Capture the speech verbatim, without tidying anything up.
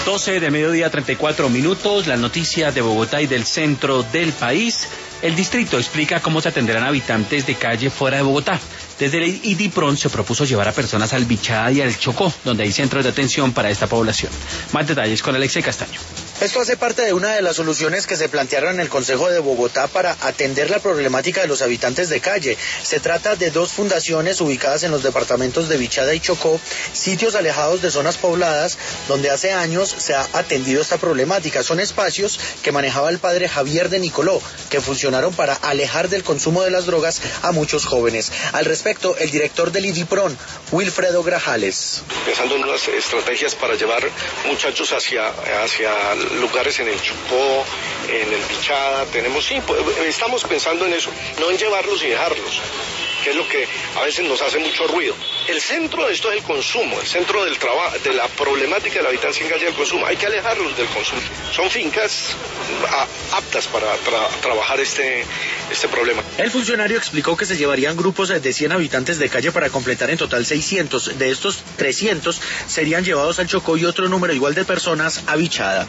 doce del mediodía, treinta y cuatro minutos, las noticias de Bogotá y del centro del país. El distrito explica cómo se atenderán habitantes de calle fuera de Bogotá. Desde el IDIPRON se propuso llevar a personas al Bichada y al Chocó, donde hay centros de atención para esta población. Más detalles con Alexei Castaño. Esto hace parte de una de las soluciones que se plantearon en el Consejo de Bogotá para atender la problemática de los habitantes de calle. Se trata de dos fundaciones ubicadas en los departamentos de Bichada y Chocó, sitios alejados de zonas pobladas, donde hace años se ha atendido esta problemática. Son espacios que manejaba el padre Javier de Nicoló, que funcionaron para alejar del consumo de las drogas a muchos jóvenes. Al respecto, el director del IDIPRON, Wilfredo Grajales. Pensando en unas estrategias para llevar muchachos hacia, hacia lugares en el Chocó, en el Bichada, tenemos, sí, estamos pensando en eso, no en llevarlos y dejarlos, que es lo que a veces nos hace mucho ruido. El centro de esto es el consumo, el centro del trabajo, de la problemática de la habitancia en calle del consumo. Hay que alejarlos del consumo. Son fincas a, aptas para tra, trabajar este, este problema. El funcionario explicó que se llevarían grupos de cien habitantes de calle para completar en total seiscientos. De estos, trescientos serían llevados al Chocó y otro número igual de personas a Bichada.